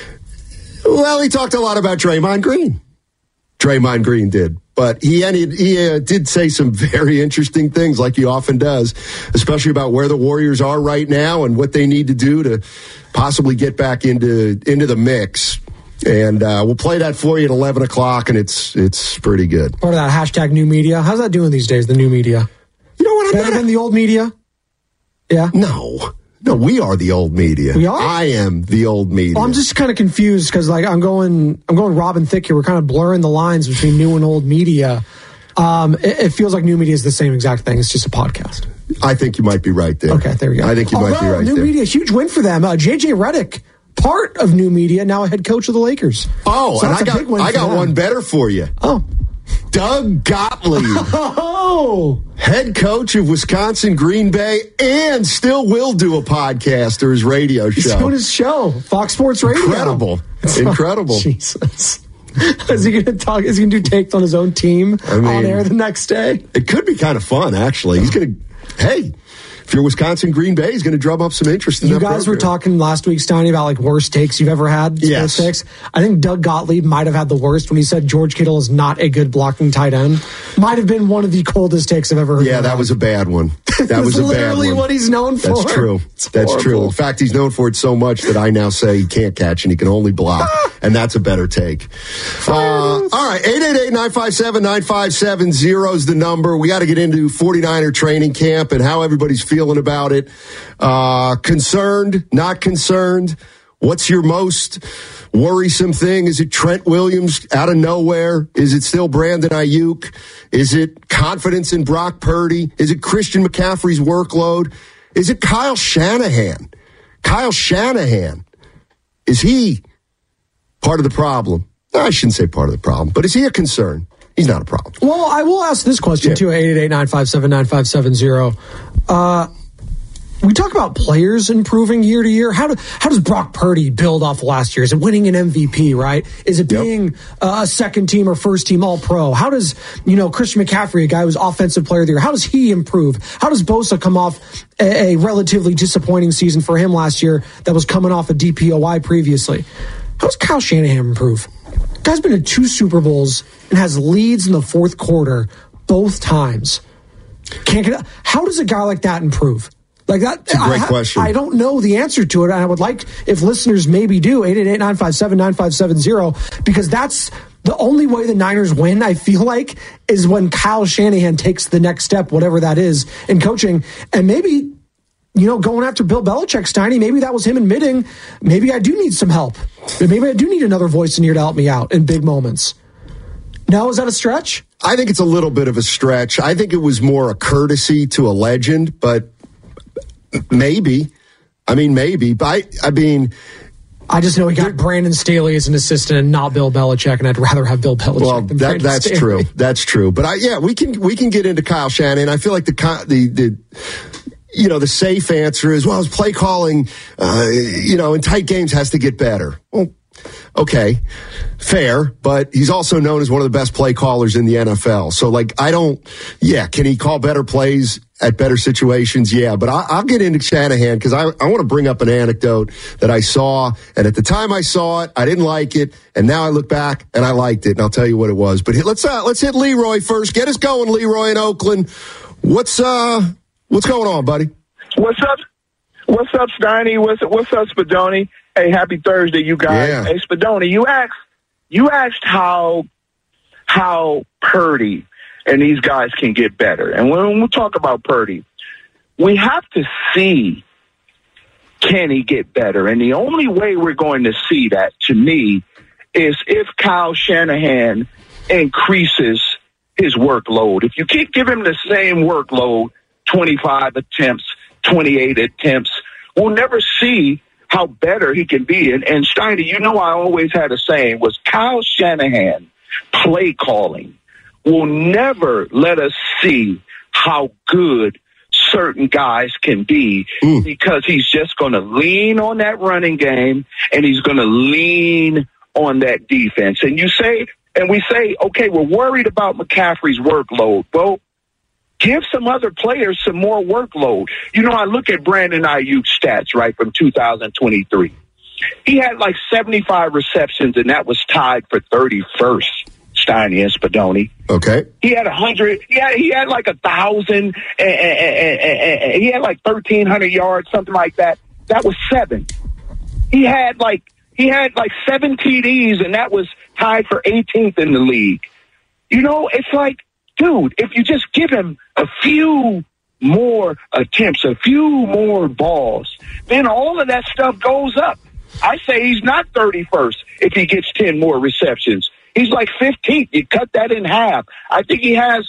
about Draymond Green. Draymond Green did. But he did say some very interesting things, like he often does, especially about where the Warriors are right now and what they need to do to possibly get back into the mix. And we'll play that for you at 11 o'clock, and it's pretty good. Part of that hashtag new media. How's that doing these days, the new media? You know what? Better than the old media? Yeah? No, we are the old media. We are? I am the old media. Well, I'm just kind of confused because, I'm going Robin Thicke here. We're kind of blurring the lines between new and old media. It feels like new media is the same exact thing. It's just a podcast. I think you might be right there. Okay, there you go. I think you might be right new there. New media, huge win for them. JJ Redick, part of new media, now a head coach of the Lakers. Oh, so and I got one better for you. Oh. Doug Gottlieb. Oh. Head coach of Wisconsin Green Bay, and still will do a podcast or his radio show. He's doing his show, Fox Sports Radio. Incredible. Jesus. Is he going to talk? Is he going to do takes on his own team on air the next day? It could be kind of fun, actually. He's going to, if you're Wisconsin Green Bay, he's going to drum up some interest in that program. You guys were talking last week, Steiny, about worst takes you've ever had. Yes. Takes. I think Doug Gottlieb might have had the worst when he said George Kittle is not a good blocking tight end. Might have been one of the coldest takes I've ever heard. Yeah, that was a bad one. That was a bad one. Literally what he's known for. That's true. That's true. In fact, he's known for it so much that I now say he can't catch and he can only block. And that's a better take. All right, 888-957-9570 is the number. We got to get into 49er training camp and how everybody's feeling about it. Concerned, not concerned? What's your most worrisome thing? Is it Trent Williams out of nowhere? Is it still Brandon Ayuk? Is it confidence in Brock Purdy? Is it Christian McCaffrey's workload? Is it Kyle Shanahan? Kyle Shanahan, is he part of the problem? No, I shouldn't say part of the problem, but is he a concern? He's not a problem. Well, I will ask this question, too, 888-957-9570. we talk about players improving year to year. How does Brock Purdy build off last year? Is it winning an MVP, right? Is it being a second team or first team All-Pro? How does, Christian McCaffrey, a guy who's offensive player of the year, how does he improve? How does Bosa come off a relatively disappointing season for him last year that was coming off a DPOY previously? How does Kyle Shanahan improve? Guy's been in 2 Super Bowls and has leads in the fourth quarter both times. How does a guy like that improve? Like that, it's a great question. I don't know the answer to it. I would like if listeners maybe do 888-957-9570, because that's the only way the Niners win. I feel like is when Kyle Shanahan takes the next step, whatever that is, in coaching, and maybe going after Bill Belichick, Steiny. Maybe that was him admitting maybe I do need some help. Maybe I do need another voice in here to help me out in big moments. Now, is that a stretch? I think it's a little bit of a stretch. I think it was more a courtesy to a legend, but. Maybe. But I just know he got Brandon Staley as an assistant and not Bill Belichick, and I'd rather have Bill Belichick than Brandon that's Staley. true. That's true. But we can get into Kyle Shanahan. I feel like the safe answer is, his play calling, in tight games has to get better. Well, okay, fair, but he's also known as one of the best play callers in the NFL. So, can he call better plays at better situations? Yeah, but I'll get into Shanahan because I want to bring up an anecdote that I saw, and at the time I saw it, I didn't like it, and now I look back and I liked it, and I'll tell you what it was. But let's hit Leroy first. Get us going, Leroy in Oakland. What's going on, buddy? What's up? What's up, Steiny? What's up, Spadoni? Hey, happy Thursday, you guys. Yeah. Hey, Spadoni, you asked how Purdy and these guys can get better. And when we talk about Purdy, we have to see, can he get better? And the only way we're going to see that, to me, is if Kyle Shanahan increases his workload. If you can't give him the same workload, 25 attempts, 28 attempts, we'll never see how better he can be. And Steiny, I always had a saying was Kyle Shanahan play calling will never let us see how good certain guys can be because he's just going to lean on that running game and he's going to lean on that defense. And we say, okay, we're worried about McCaffrey's workload. Well, give some other players some more workload. I look at Brandon Ayuk's stats, right, from 2023. He had 75 receptions, and that was tied for 31st, Steiny and Spadoni. Okay. He had 100. He had 1,000, and he had 1,300 yards, something like that. That was 7. He had 7 TDs, and that was tied for 18th in the league. It's dude, if you just give him a few more attempts, a few more balls, then all of that stuff goes up. I say he's not 31st if he gets 10 more receptions. He's 15th. You cut that in half. I think he has,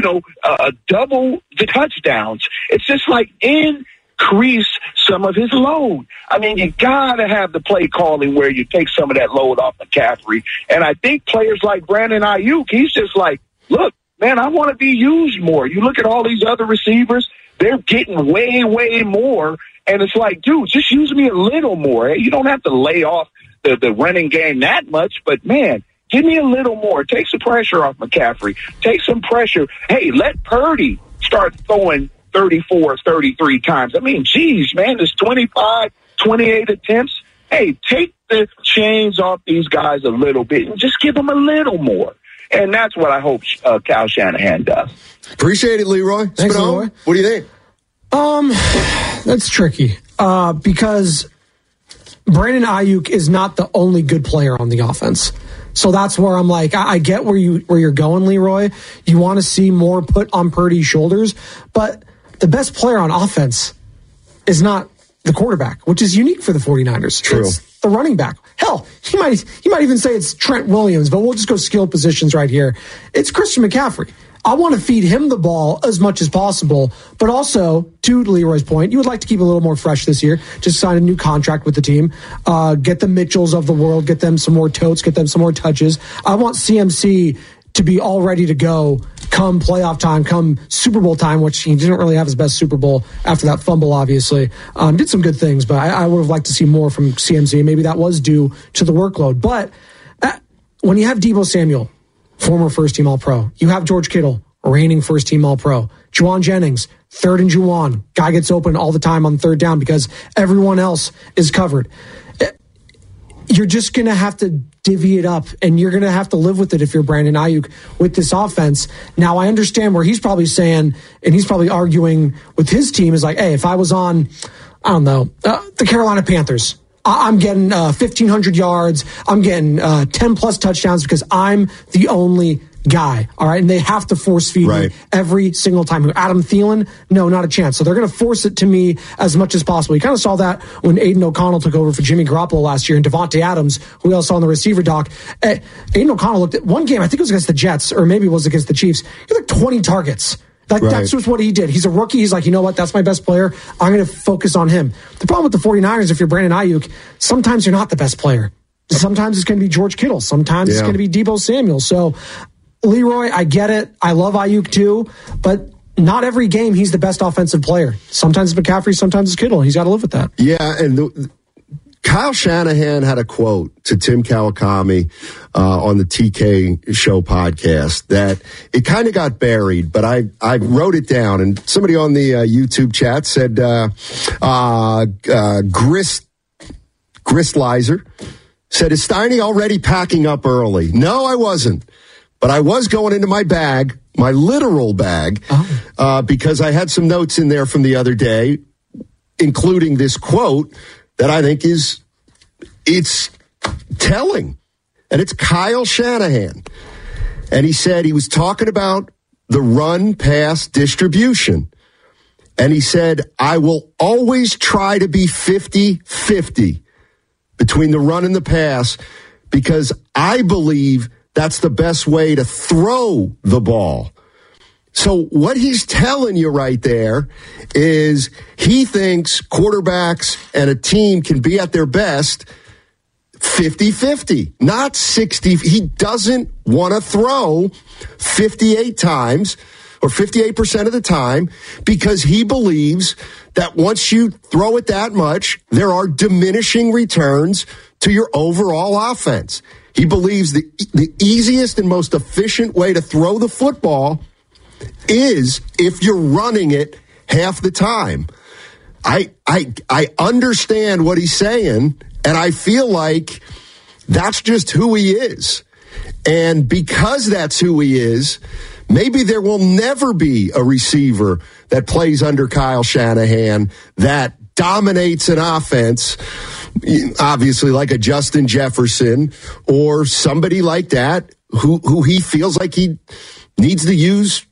double the touchdowns. It's just increase some of his load. You got to have the play calling where you take some of that load off McCaffrey. And I think players like Brandon Ayuk, he's just look, man, I want to be used more. You look at all these other receivers, they're getting way, way more. And it's dude, just use me a little more. You don't have to lay off the running game that much, but, man, give me a little more. Take some pressure off McCaffrey. Take some pressure. Hey, let Purdy start throwing 34, 33 times. Geez, man, there's 25, 28 attempts. Hey, take the chains off these guys a little bit and just give them a little more. And that's what I hope Kyle Shanahan does. Appreciate it, Leroy. Thanks, Leroy. What do you think? That's tricky because Brandon Ayuk is not the only good player on the offense. So that's where I'm I get where you're going, Leroy. You want to see more put on Purdy's shoulders, but the best player on offense is not the quarterback, which is unique for the 49ers. True. It's the running back. Hell, he might even say it's Trent Williams, but we'll just go skill positions right here. It's Christian McCaffrey. I want to feed him the ball as much as possible, but also, to Leroy's point, you would like to keep a little more fresh this year. Just sign a new contract with the team. Get the Mitchells of the world, get them some more totes, get them some more touches. I want CMC to be all ready to go come playoff time, come Super Bowl time, which he didn't really have his best Super Bowl after that fumble, obviously. Did some good things, but I would have liked to see more from CMC. Maybe that was due to the workload. But when you have Deebo Samuel, former first-team All-Pro, you have George Kittle, reigning first-team All-Pro, Juwan Jennings, third and Juwan, guy gets open all the time on third down because everyone else is covered. You're just going to have to divvy it up, and you're going to have to live with it if you're Brandon Ayuk with this offense. Now, I understand where he's probably saying, and he's probably arguing with his team, is like, hey, if I was on, I don't know, the Carolina Panthers, I'm getting 1,500 yards, I'm getting 10-plus touchdowns because I'm the only guy, all right? And they have to force feed me every single time. Adam Thielen, no, not a chance. So they're going to force it to me as much as possible. You kind of saw that when Aiden O'Connell took over for Jimmy Garoppolo last year, and Devontae Adams, who we all saw on the receiver doc. Aiden O'Connell looked at one game, I think it was against the Jets, or maybe it was against the Chiefs. He had like 20 targets. That's just what he did. He's a rookie. He's like, you know what? That's my best player. I'm going to focus on him. The problem with the 49ers, if you're Brandon Ayuk, sometimes you're not the best player. Sometimes it's going to be George Kittle. Sometimes it's going to be Deebo Samuel. So, Leroy, I get it. I love Ayuk too, but not every game he's the best offensive player. Sometimes it's McCaffrey, sometimes it's Kittle. He's got to live with that. Yeah, and Kyle Shanahan had a quote to Tim Kawakami on the TK Show podcast that it kind of got buried, but I wrote it down, and somebody on the YouTube chat said Gristlizer said, is Steiny already packing up early? No, I wasn't. But I was going into my bag, my literal bag, because I had some notes in there from the other day, including this quote that I think it's telling. And it's Kyle Shanahan. And he said he was talking about the run-pass distribution. And he said, I will always try to be 50-50 between the run and the pass because I believe that's the best way to throw the ball. So what he's telling you right there is he thinks quarterbacks and a team can be at their best 50-50, not 60. He doesn't want to throw 58 times or 58% of the time because he believes that once you throw it that much, there are diminishing returns to your overall offense. He believes the easiest and most efficient way to throw the football is if you're running it half the time. I understand what he's saying, and I feel like that's just who he is. And because that's who he is, maybe there will never be a receiver that plays under Kyle Shanahan that dominates an offense, obviously like a Justin Jefferson or somebody like that who he feels like he needs to use,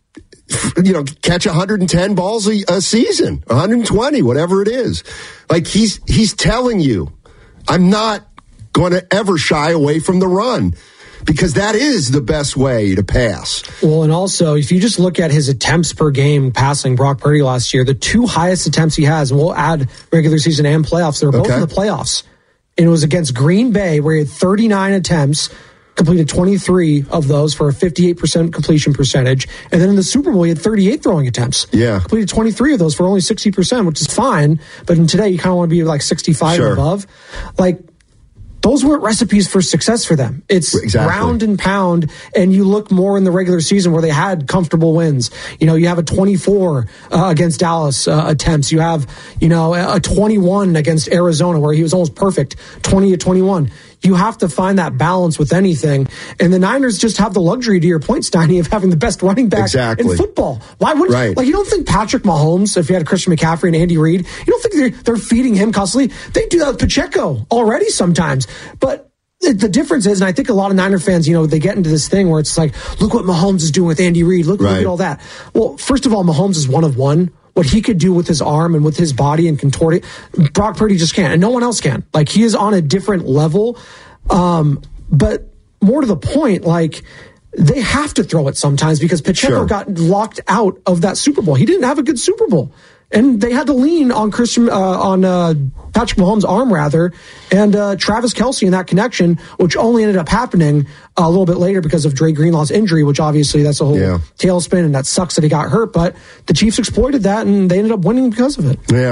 catch 110 balls a season, 120, whatever it is. Like he's telling you, I'm not going to ever shy away from the run because that is the best way to pass. Well, and also, if you just look at his attempts per game passing Brock Purdy last year, the two highest attempts he has, and we'll add regular season and playoffs, they were both in the playoffs. And it was against Green Bay, where he had 39 attempts, completed 23 of those for a 58% completion percentage. And then in the Super Bowl, he had 38 throwing attempts. Yeah. Completed 23 of those for only 60%, which is fine. But in today, you kind of want to be like 65 or above. Like, those weren't recipes for success for them. It's round and pound, and you look more in the regular season where they had comfortable wins. You have a 24 against Dallas attempts. You have, a 21 against Arizona where he was almost perfect, 20-21. You have to find that balance with anything. And the Niners just have the luxury, to your point, Steiny, of having the best running back in football. Why wouldn't you don't think Patrick Mahomes, if you had Christian McCaffrey and Andy Reid, you don't think they're feeding him constantly? They do that with Pacheco already sometimes. But the difference is, and I think a lot of Niner fans, they get into this thing where it's like, look what Mahomes is doing with Andy Reid. Look at all that. Well, first of all, Mahomes is one of one. What he could do with his arm and with his body and contort it, Brock Purdy just can't, and no one else can. Like, he is on a different level. But more to the point, like, they have to throw it sometimes because Pacheco got locked out of that Super Bowl. He didn't have a good Super Bowl. and they had to lean on Patrick Mahomes' arm, rather, and Travis Kelce in that connection, which only ended up happening a little bit later because of Dre Greenlaw's injury, which obviously that's a whole tailspin, and that sucks that he got hurt, but the Chiefs exploited that, and they ended up winning because of it. Yeah.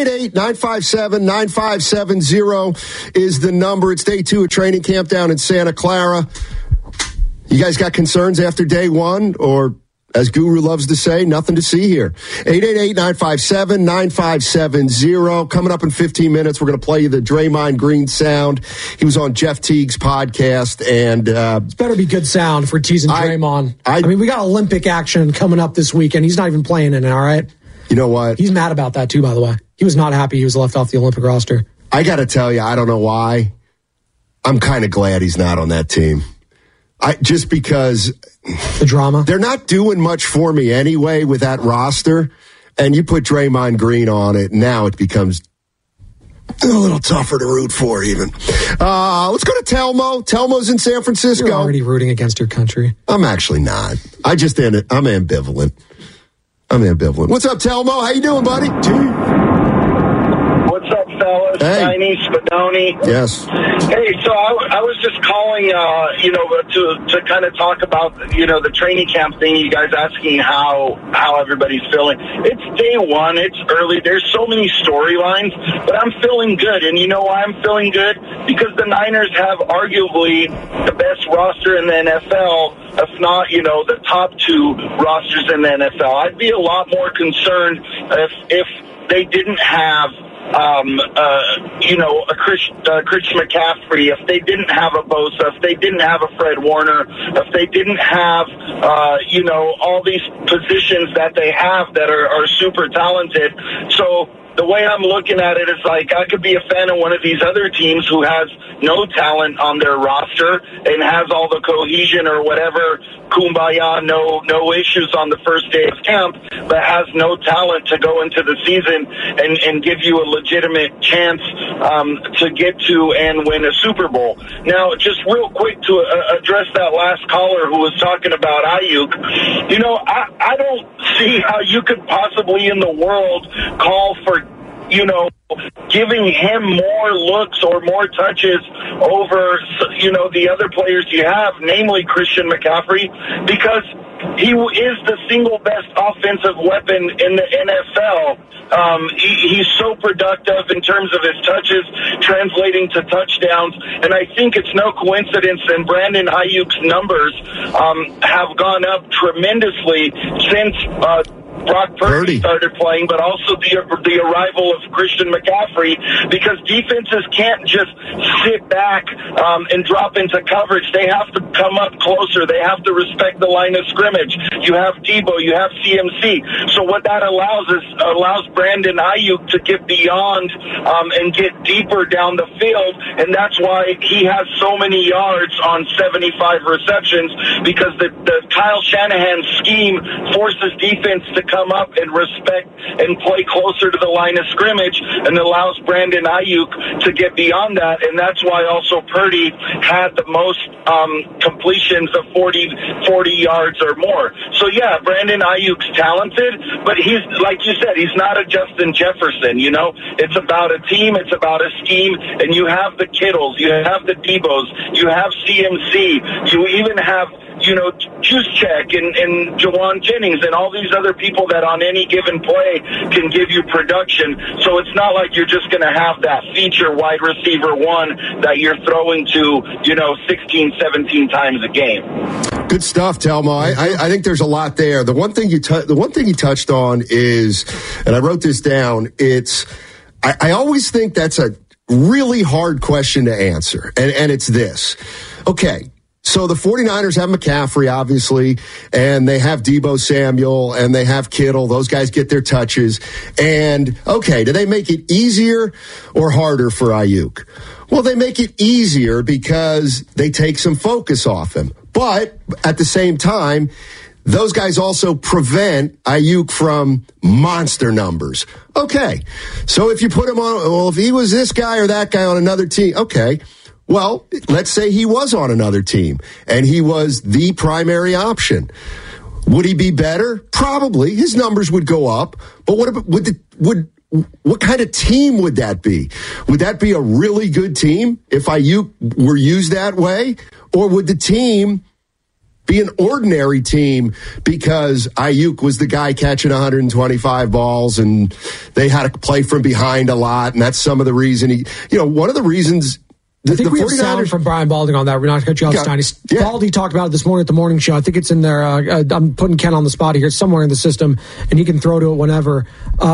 888-957-9570 is the number. It's day 2 of training camp down in Santa Clara. You guys got concerns after day 1, or, as Guru loves to say, nothing to see here? 888-957-9570. Coming up in 15 minutes, we're going to play you the Draymond Green sound. He was on Jeff Teague's podcast, and it's better be good sound for teasing Draymond. I mean, we got Olympic action coming up this weekend. He's not even playing in it, all right? You know what? He's mad about that, too, by the way. He was not happy he was left off the Olympic roster. I got to tell you, I don't know why. I'm kind of glad he's not on that team. Just because the drama, they're not doing much for me anyway with that roster, and you put Draymond Green on it, now it becomes a little tougher to root for even. Let's go to Telmo. Telmo's in San Francisco. You're already rooting against your country. I'm actually not. I'm ambivalent. What's up, Telmo? How you doing, buddy? What's up, fellas? Hey. Chinese Spadoni. Yes. Hey, so I was just calling, to kind of talk about, the training camp thing. You guys asking how everybody's feeling. It's day 1. It's early. There's so many storylines, but I'm feeling good. And you know why I'm feeling good? Because the Niners have arguably the best roster in the NFL, if not, the top 2 rosters in the NFL. I'd be a lot more concerned if they didn't have a Christian McCaffrey, if they didn't have a Bosa, if they didn't have a Fred Warner, if they didn't have, all these positions that they have that are super talented. So the way I'm looking at it is like I could be a fan of one of these other teams who has no talent on their roster and has all the cohesion or whatever, kumbaya, no issues on the first day of camp, but has no talent to go into the season and give you a legitimate chance to get to and win a Super Bowl. Now, just real quick to address that last caller who was talking about Ayuk, I don't see how you could possibly in the world call for giving him more looks or more touches over, the other players you have, namely Christian McCaffrey, because he is the single best offensive weapon in the NFL. He's so productive in terms of his touches translating to touchdowns, and I think it's no coincidence that Brandon Ayuk's numbers have gone up tremendously since Brock Purdy started playing, but also the arrival of Christian McCaffrey, because defenses can't just sit back and drop into coverage. They have to come up closer. They have to respect the line of scrimmage. You have Debo, you have CMC. So what that allows Brandon Ayuk to get beyond and get deeper down the field, and that's why he has so many yards on 75 receptions, because the Kyle Shanahan scheme forces defense to come up and respect and play closer to the line of scrimmage, and allows Brandon Ayuk to get beyond that, and that's why also Purdy had the most completions of 40 yards or more. So yeah, Brandon Ayuk's talented, but he's, like you said, he's not a Justin Jefferson, It's about a team, it's about a scheme, and you have the Kittles, you have the Debos, you have CMC, you even have Juszczyk and Jawan Jennings and all these other people that on any given play can give you production. So it's not like you're just going to have that feature wide receiver one that you're throwing to, 16, 17 times a game. Good stuff, Telmo. I think there's a lot there. The one thing you touched on is, and I wrote this down, I always think that's a really hard question to answer. And it's this. Okay. So the 49ers have McCaffrey, obviously, and they have Debo Samuel, and they have Kittle. Those guys get their touches. And, okay, do they make it easier or harder for Ayuk? Well, they make it easier because they take some focus off him. But at the same time, those guys also prevent Ayuk from monster numbers. Okay, so if you put him on, if he was this guy or that guy on another team, okay. Well, let's say he was on another team and he was the primary option. Would he be better? Probably. His numbers would go up. But what kind of team would that be? Would that be a really good team if Ayuk were used that way? Or would the team be an ordinary team because Ayuk was the guy catching 125 balls and they had to play from behind a lot, and that's some of the reason one of the reasons. I think we have sound from Brian Balding on that. We're not going to cut you off, Steiny. Yeah. Baldy talked about it this morning at the morning show. I think it's in there. I'm putting Ken on the spot here. It's somewhere in the system, and he can throw to it whenever.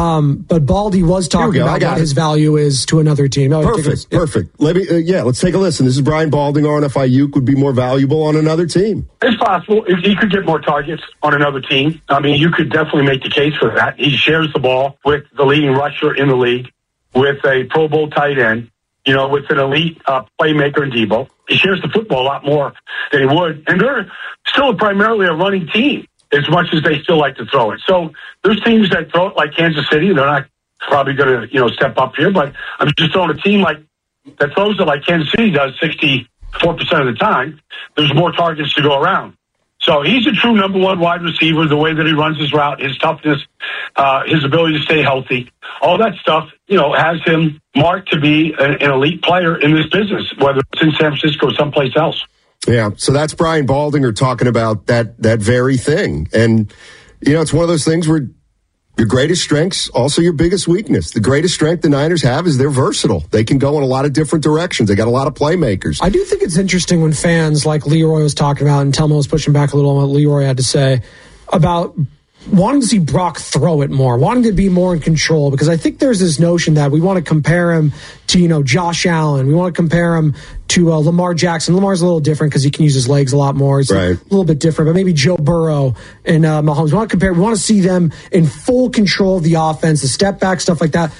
But Baldy was talking about what his value is to another team. Perfect. Let's take a listen. This is Brian Balding on if Ayuk would be more valuable on another team. It's possible. He could get more targets on another team. I mean, you could definitely make the case for that. He shares the ball with the leading rusher in the league, with a Pro Bowl tight end, with an elite playmaker in Debo. He shares the football a lot more than he would. And they're still primarily a running team as much as they still like to throw it. So there's teams that throw it like Kansas City. They're not probably going to, step up here, but I'm just throwing a team that throws it like Kansas City does 64% of the time. There's more targets to go around. So he's a true number one wide receiver, the way that he runs his route, his toughness, his ability to stay healthy. All that stuff, has him marked to be an elite player in this business, whether it's in San Francisco or someplace else. Yeah, so that's Brian Baldinger talking about that very thing. And, it's one of those things where your greatest strength's also your biggest weakness. The greatest strength the Niners have is they're versatile. They can go in a lot of different directions. They got a lot of playmakers. I do think it's interesting when fans like Leroy was talking about, and Telmo was pushing back a little on what Leroy had to say about wanting to see Brock throw it more, wanting to be more in control, because I think there's this notion that we want to compare him to, Josh Allen. We want to compare him to Lamar Jackson. Lamar's a little different because he can use his legs a lot more. He's a little bit different, but maybe Joe Burrow and Mahomes. We want to see them in full control of the offense, the step back, stuff like that.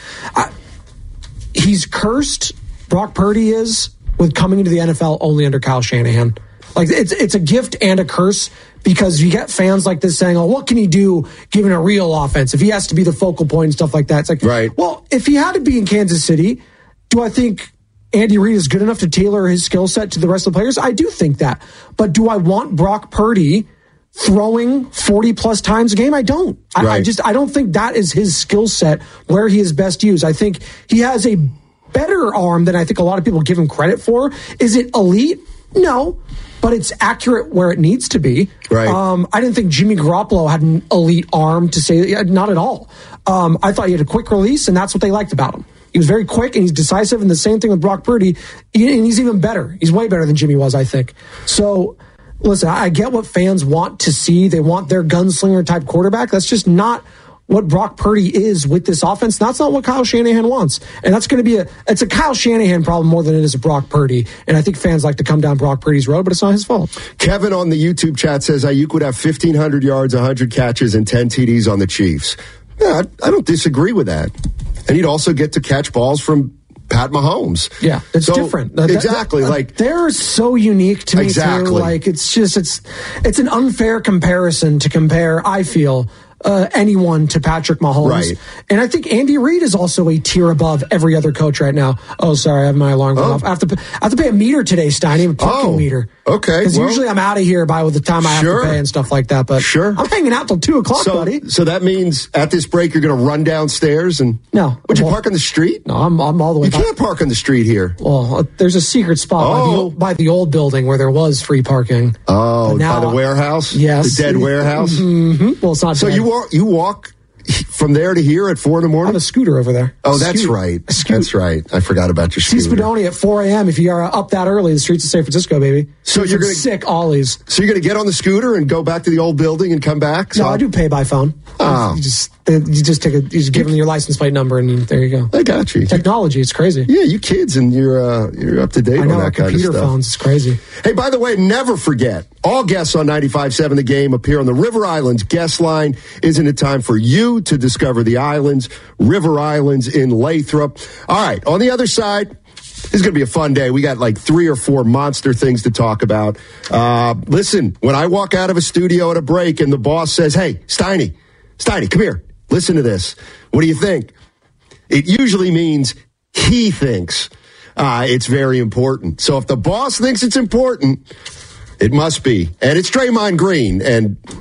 He's cursed, Brock Purdy is, with coming into the NFL only under Kyle Shanahan. Like, it's a gift and a curse, because you get fans like this saying, what can he do given a real offense if he has to be the focal point and stuff like that? It's like, well, if he had to be in Kansas City, do I think Andy Reid is good enough to tailor his skill set to the rest of the players? I do think that. But do I want Brock Purdy throwing 40-plus times a game? I don't. I don't think that is his skill set where he is best used. I think he has a better arm than I think a lot of people give him credit for. Is it elite? No. But it's accurate where it needs to be. Right. I didn't think Jimmy Garoppolo had an elite arm to say that. Not at all. I thought he had a quick release, and that's what they liked about him. He was very quick, and he's decisive, and the same thing with Brock Purdy. And he's even better. He's way better than Jimmy was, I think. So, listen, I get what fans want to see. They want their gunslinger-type quarterback. That's just not what Brock Purdy is with this offense. That's not what Kyle Shanahan wants. And that's going to be it's a Kyle Shanahan problem more than it is a Brock Purdy. And I think fans like to come down Brock Purdy's road, but it's not his fault. Kevin on the YouTube chat says Ayuk would have 1,500 yards, 100 catches, and 10 TDs on the Chiefs. Yeah, I don't disagree with that. And he'd also get to catch balls from Pat Mahomes. Yeah, it's different. Exactly. They're so unique to me, too. Like, it's an unfair comparison to compare, I feel, anyone to Patrick Mahomes. Right. And I think Andy Reid is also a tier above every other coach right now. Oh, sorry, I have my alarm going off. I have to pay a meter today, Steiny, a parking meter. Okay. Because usually I'm out of here by the time I have to pay and stuff like that. But I'm hanging out till 2 o'clock, buddy. So that means at this break you're going to run downstairs and... No. Would you park on the street? No, I'm all the way back. You can't park on the street here. Well, there's a secret spot by the old building where there was free parking. Oh, now, by the warehouse? Yes. The dead warehouse? Mm-hmm. Well, it's not so dead. You walk from there to here at 4 in the morning? I have a scooter over there. Oh, that's right. That's right. I forgot about your scooter. See Spadoni at 4 a.m. if you are up that early, the streets of San Francisco, baby. So you're going to sick ollies. So you're going to get on the scooter and go back to the old building and come back? No, I do pay by phone. Oh. You just give them your license plate number and there you go. I got you. Technology, it's crazy. Yeah, you kids and you're up to date on that kind of stuff. Computer phones, it's crazy. Hey, by the way, never forget, all guests on 95.7 The Game appear on the River Islands guest line. Isn't it time for you to discover the islands? River Islands in Lathrop. All right, on the other side, this is going to be a fun day. We got like 3 or 4 monster things to talk about. Listen, when I walk out of a studio at a break and the boss says, hey, Steiny, come here. Listen to this. What do you think? It usually means he thinks it's very important. So if the boss thinks it's important, it must be. And it's Draymond Green. And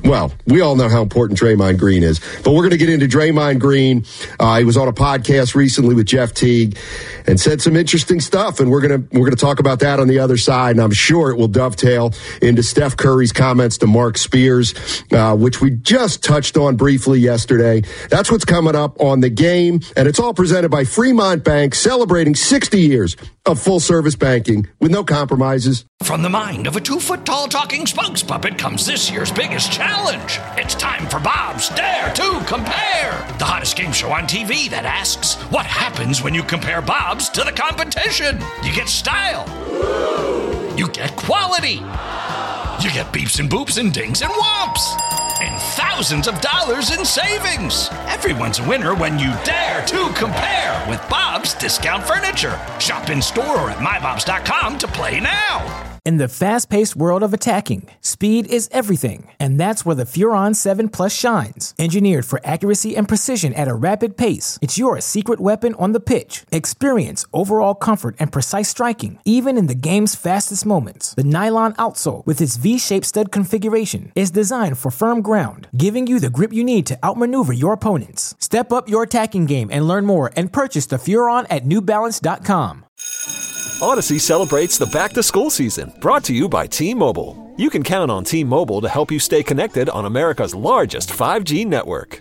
Well, we all know how important Draymond Green is, but we're going to get into Draymond Green. He was on a podcast recently with Jeff Teague and said some interesting stuff, and we're going to talk about that on the other side, and I'm sure it will dovetail into Steph Curry's comments to Mark Spears, which we just touched on briefly yesterday. That's what's coming up on The Game, and it's all presented by Fremont Bank, celebrating 60 years of full-service banking with no compromises. From the mind of a 2-foot-tall talking spokes puppet comes this year's biggest challenge. It's time for Bob's Dare to Compare, the hottest game show on TV that asks, what happens when you compare Bob's to the competition? You get style. You get quality. You get beeps and boops and dings and whomps. And thousands of dollars in savings. Everyone's a winner when you dare to compare with Bob's Discount Furniture. Shop in store or at mybobs.com to play now. In the fast-paced world of attacking, speed is everything, and that's where the Furon 7 Plus shines. Engineered for accuracy and precision at a rapid pace, it's your secret weapon on the pitch. Experience overall comfort and precise striking, even in the game's fastest moments. The nylon outsole, with its V-shaped stud configuration, is designed for firm ground, giving you the grip you need to outmaneuver your opponents. Step up your attacking game and learn more and purchase the Furon at newbalance.com. Odyssey celebrates the back-to-school season, brought to you by T-Mobile. You can count on T-Mobile to help you stay connected on America's largest 5G network.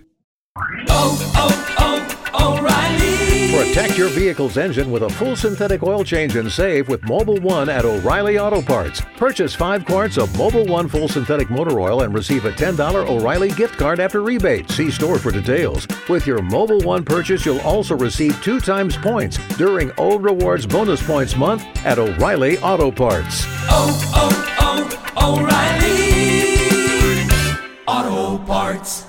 O'Reilly. Protect your vehicle's engine with a full synthetic oil change and save with Mobil 1 at O'Reilly Auto Parts. Purchase 5 quarts of Mobil 1 full synthetic motor oil and receive a $10 O'Reilly gift card after rebate. See store for details. With your Mobil 1 purchase, you'll also receive 2 times points during O Rewards Bonus Points Month at O'Reilly Auto Parts. O'Reilly Auto Parts.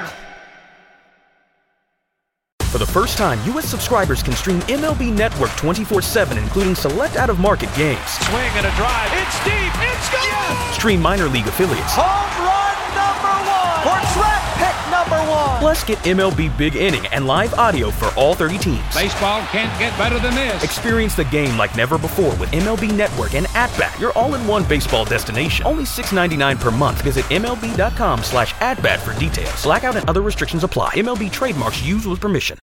For the first time, U.S. subscribers can stream MLB Network 24/7, including select out-of-market games. Swing and a drive. It's deep. It's gone. Yes! Stream minor league affiliates. Home run number 1. Or draft pick number 1. Plus, get MLB Big Inning and live audio for all 30 teams. Baseball can't get better than this. Experience the game like never before with MLB Network and At-Bat, your all-in-one baseball destination. Only $6.99 per month. Visit MLB.com/atbat for details. Blackout and other restrictions apply. MLB trademarks used with permission.